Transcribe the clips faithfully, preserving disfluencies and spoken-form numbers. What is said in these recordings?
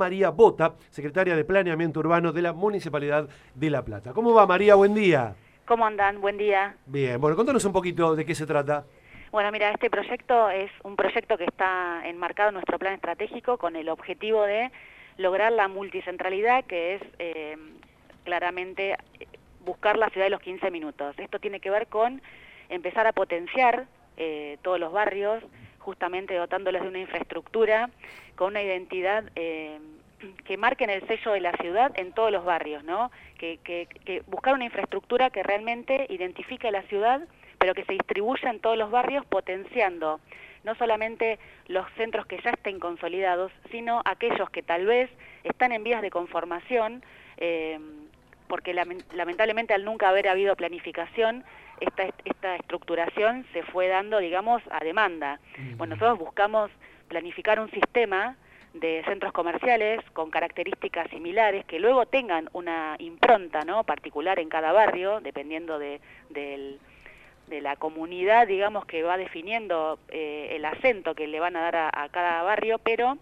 María Bota, secretaria de Planeamiento Urbano de la Municipalidad de La Plata. ¿Cómo va, María? Buen día. ¿Cómo andan? Buen día. Bien, bueno, contanos un poquito de qué se trata. Bueno, mira, este proyecto es un proyecto que está enmarcado en nuestro plan estratégico con el objetivo de lograr la multicentralidad, que es eh, claramente buscar la ciudad de los quince minutos. Esto tiene que ver con empezar a potenciar eh, todos los barrios, justamente dotándolos de una infraestructura con una identidad eh, que marquen el sello de la ciudad en todos los barrios, ¿no? Que, que, que buscar una infraestructura que realmente identifique la ciudad, pero que se distribuya en todos los barrios, potenciando no solamente los centros que ya estén consolidados, sino aquellos que tal vez están en vías de conformación, eh, porque lamentablemente al nunca haber habido planificación, esta, esta estructuración se fue dando, digamos, a demanda. Uh-huh. Bueno, nosotros buscamos planificar un sistema de centros comerciales con características similares, que luego tengan una impronta, ¿no?, particular en cada barrio, dependiendo de, del... de la comunidad, digamos, que va definiendo eh, el acento que le van a dar a, a cada barrio, pero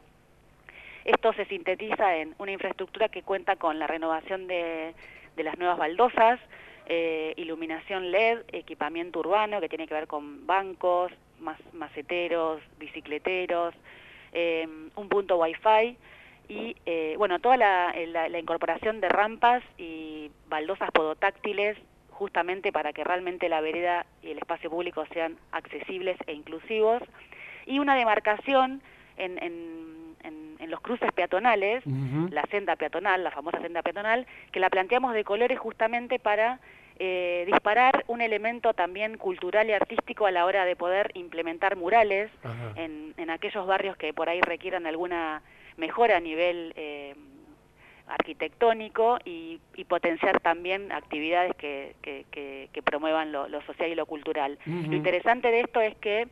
esto se sintetiza en una infraestructura que cuenta con la renovación de, de las nuevas baldosas, eh, iluminación L E D, equipamiento urbano que tiene que ver con bancos, mas, maceteros, bicicleteros, eh, un punto Wi-Fi y, eh, bueno, toda la, la, la incorporación de rampas y baldosas podotáctiles, justamente para que realmente la vereda y el espacio público sean accesibles e inclusivos, y una demarcación en, en, en, en los cruces peatonales, uh-huh. la senda peatonal, la famosa senda peatonal, que la planteamos de colores justamente para eh, disparar un elemento también cultural y artístico a la hora de poder implementar murales uh-huh. en, en aquellos barrios que por ahí requieran alguna mejora a nivel eh, arquitectónico y, y potenciar también actividades que, que, que, que promuevan lo, lo social y lo cultural. Uh-huh. Lo interesante de esto es que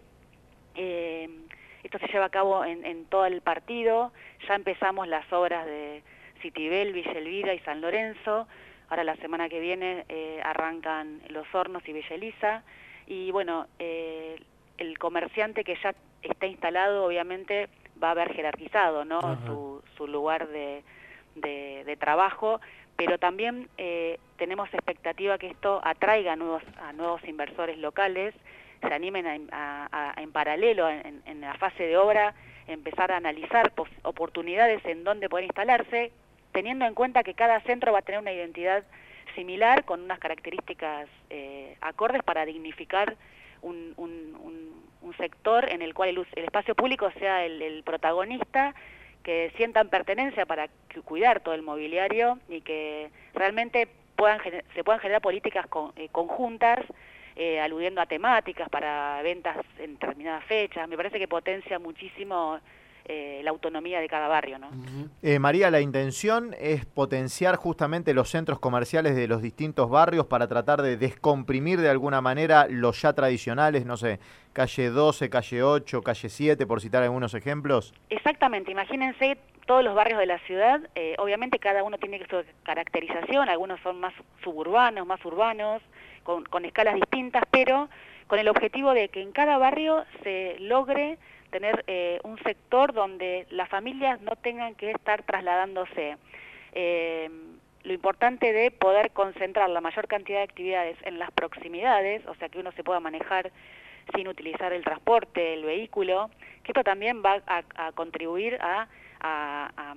eh, esto se lleva a cabo en, en todo el partido. Ya empezamos las obras de Citibel, Villa Elvira y San Lorenzo. Ahora la semana que viene eh, arrancan Los Hornos y Villa Elisa. Y bueno, eh, el comerciante que ya está instalado obviamente va a haber jerarquizado, ¿no? Uh-huh. su, su lugar de De, de trabajo, pero también eh, tenemos expectativa que esto atraiga a nuevos, a nuevos inversores locales, se animen a, a, a, en paralelo, en, en la fase de obra, empezar a analizar pos, oportunidades en donde poder instalarse, teniendo en cuenta que cada centro va a tener una identidad similar, con unas características eh, acordes para dignificar un, un, un, un sector en el cual el, el espacio público sea el, el protagonista, que sientan pertenencia para cuidar todo el mobiliario y que realmente puedan se puedan generar políticas con, eh, conjuntas, eh, aludiendo a temáticas para ventas en determinadas fechas. Me parece que potencia muchísimo eh, la autonomía de cada barrio, ¿no? Uh-huh. eh, María, la intención es potenciar justamente los centros comerciales de los distintos barrios para tratar de descomprimir de alguna manera los ya tradicionales, no sé, calle doce, calle ocho, calle siete, por citar algunos ejemplos. Exactamente, imagínense todos los barrios de la ciudad, eh, obviamente cada uno tiene su caracterización, algunos son más suburbanos, más urbanos, con, con escalas distintas, pero con el objetivo de que en cada barrio se logre tener eh, un sector donde las familias no tengan que estar trasladándose. Eh, lo importante de poder concentrar la mayor cantidad de actividades en las proximidades, o sea que uno se pueda manejar sin utilizar el transporte, el vehículo, que esto también va a, a contribuir a, a, a,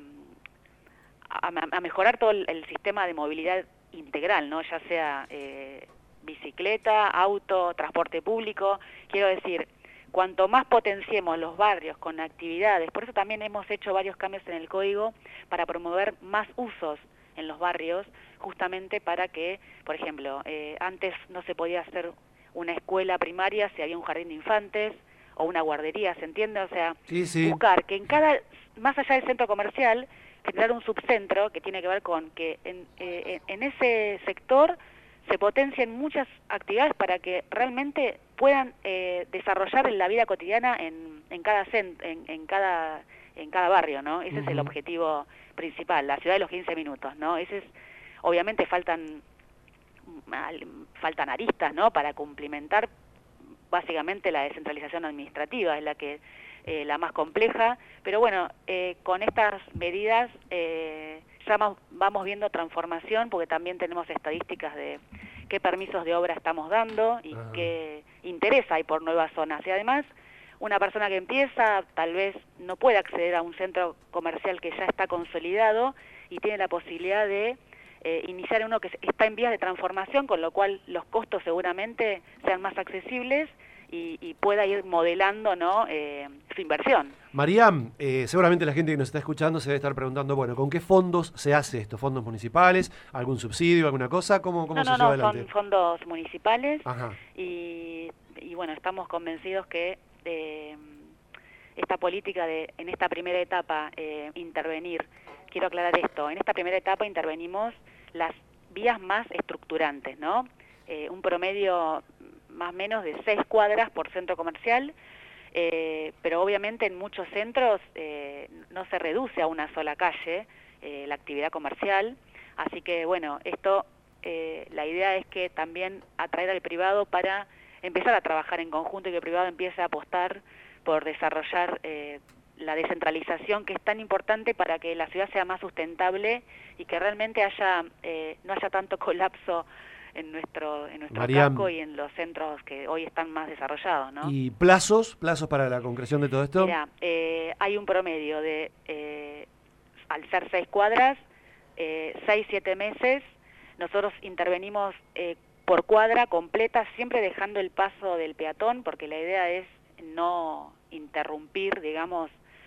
a, a mejorar todo el, el sistema de movilidad integral, ¿no? Ya sea eh, bicicleta, auto, transporte público. Quiero decir, cuanto más potenciemos los barrios con actividades, por eso también hemos hecho varios cambios en el código para promover más usos en los barrios, justamente para que, por ejemplo, eh, antes no se podía hacer una escuela primaria si había un jardín de infantes o una guardería, ¿se entiende? O sea, sí, sí. buscar que en cada, más allá del centro comercial, generar un subcentro que tiene que ver con que en, eh, en ese sector se potencien muchas actividades para que realmente puedan eh, desarrollar en la vida cotidiana en, en cada cent, en, en cada en cada barrio, ¿no? Ese uh-huh. es el objetivo principal, la ciudad de los quince minutos, ¿no? Ese es, obviamente faltan faltan aristas, ¿no?, para cumplimentar básicamente la descentralización administrativa, es la que eh, la más compleja, pero bueno, eh, con estas medidas eh, ya vamos viendo transformación, porque también tenemos estadísticas de qué permisos de obra estamos dando y Ajá. qué interés hay por nuevas zonas. Y además, una persona que empieza tal vez no puede acceder a un centro comercial que ya está consolidado y tiene la posibilidad de eh, iniciar uno que está en vías de transformación, con lo cual los costos seguramente sean más accesibles y, y pueda ir modelando, ¿no? eh, su inversión. María, eh, seguramente la gente que nos está escuchando se debe estar preguntando, bueno, ¿con qué fondos se hace esto? ¿Fondos municipales? ¿Algún subsidio? ¿Alguna cosa? ¿Cómo, cómo no, se no, lleva no, adelante? Son fondos municipales. Ajá. Y, y bueno, estamos convencidos que eh, esta política de, en esta primera etapa, eh, intervenir, quiero aclarar esto, en esta primera etapa intervenimos las vías más estructurantes, ¿no? Eh, un promedio más o menos de seis cuadras por centro comercial, eh, pero obviamente en muchos centros eh, no se reduce a una sola calle eh, la actividad comercial, así que bueno, esto, eh, la idea es que también atraer al privado para empezar a trabajar en conjunto y que el privado empiece a apostar por desarrollar eh, la descentralización, que es tan importante para que la ciudad sea más sustentable y que realmente haya eh, no haya tanto colapso en nuestro en nuestro Mariam, casco y en los centros que hoy están más desarrollados, ¿no? ¿Y plazos? ¿Plazos para la concreción de todo esto? Mira, eh, hay un promedio de, eh, al ser seis cuadras, eh, seis, siete meses. Nosotros intervenimos eh, por cuadra completa, siempre dejando el paso del peatón, porque la idea es no interrumpir, digamos,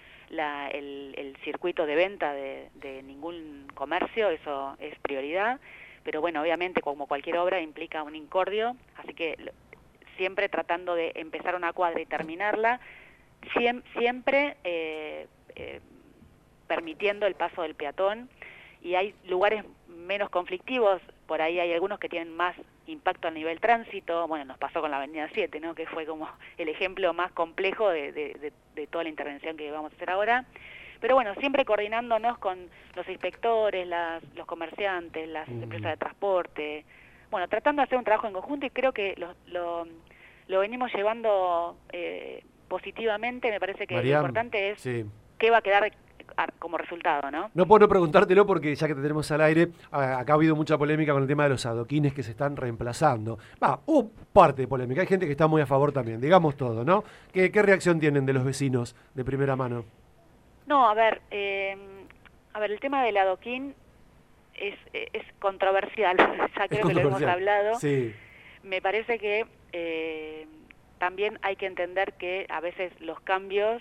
la, el, el circuito de venta de, de ningún comercio, eso es prioridad. Pero bueno, obviamente, como cualquier obra, implica un incordio, así que siempre tratando de empezar una cuadra y terminarla, siem, siempre eh, eh, permitiendo el paso del peatón, y hay lugares menos conflictivos, por ahí hay algunos que tienen más impacto a nivel tránsito. Bueno, nos pasó con la avenida siete, ¿no? Que fue como el ejemplo más complejo de, de, de, de toda la intervención que vamos a hacer ahora. Pero bueno, siempre coordinándonos con los inspectores, las, los comerciantes, las mm. empresas de transporte, bueno, tratando de hacer un trabajo en conjunto, y creo que lo, lo, lo venimos llevando eh, positivamente. Me parece que Mariam, lo importante es sí. qué va a quedar como resultado, ¿no? No puedo no preguntártelo porque ya que te tenemos al aire, acá ha habido mucha polémica con el tema de los adoquines que se están reemplazando. Va, hubo parte de polémica, hay gente que está muy a favor también, digamos todo, ¿no? ¿Qué, qué reacción tienen de los vecinos de primera mano? No, a ver, eh, a ver, el tema del adoquín es, es controversial, ya creo que lo hemos hablado. Sí. Me parece que eh, también hay que entender que a veces los cambios,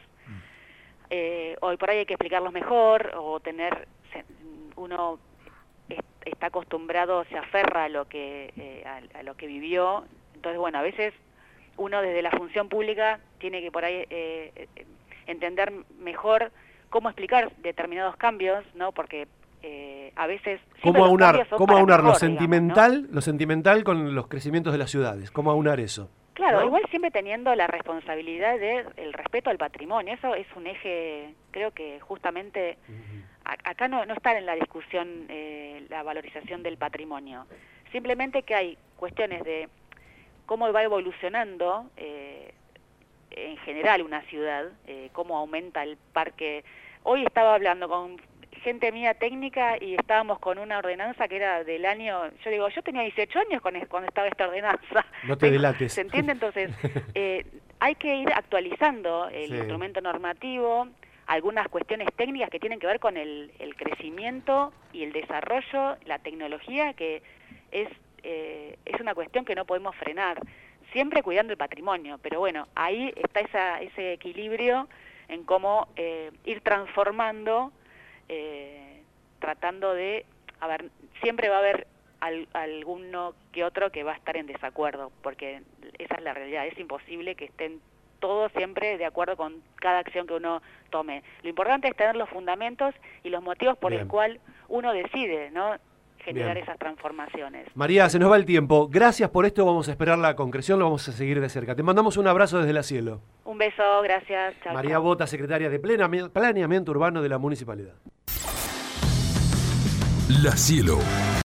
eh, hoy por ahí hay que explicarlos mejor, o tener, uno está acostumbrado, se aferra a lo que, eh, a, a lo que vivió. Entonces, bueno, a veces uno desde la función pública tiene que por ahí eh, entender mejor cómo explicar determinados cambios, ¿no? Porque eh, a veces cómo aunar, cómo aunar mejor, lo sentimental, digamos, ¿no? lo sentimental con los crecimientos de las ciudades, cómo aunar eso. Claro, ¿no? Igual siempre teniendo la responsabilidad de el respeto al patrimonio. Eso es un eje, creo que justamente uh-huh. a, acá no, no está en la discusión eh, la valorización del patrimonio. Simplemente que hay cuestiones de cómo va evolucionando eh, en general una ciudad, eh, cómo aumenta el parque. Hoy estaba hablando con gente mía técnica y estábamos con una ordenanza que era del año, yo digo, yo tenía dieciocho años cuando, cuando estaba esta ordenanza. No te delates. ¿Se entiende? Entonces, eh, hay que ir actualizando el sí. instrumento normativo, algunas cuestiones técnicas que tienen que ver con el, el crecimiento y el desarrollo, la tecnología, que es, eh, es una cuestión que no podemos frenar, siempre cuidando el patrimonio, pero bueno, ahí está esa, ese equilibrio en cómo eh, ir transformando, eh, tratando de, a ver, siempre va a haber al, alguno que otro que va a estar en desacuerdo, porque esa es la realidad, es imposible que estén todos siempre de acuerdo con cada acción que uno tome. Lo importante es tener los fundamentos y los motivos por el cual uno decide, ¿no?, generar Bien. esas transformaciones. María, se nos va el tiempo. Gracias por esto, vamos a esperar la concreción, lo vamos a seguir de cerca. Te mandamos un abrazo desde la Cielo. Un beso, gracias. Chau, María chau. Bota, secretaria de Planeamiento Urbano de la Municipalidad. La Cielo.